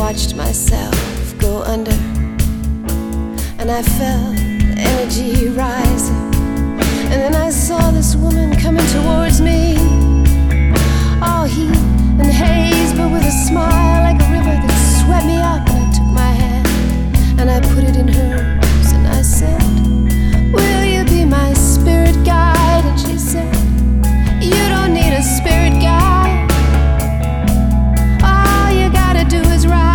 watched myself go under, and I felt energy rising. And then I saw this woman coming towards me, all heat and haze, but with a smile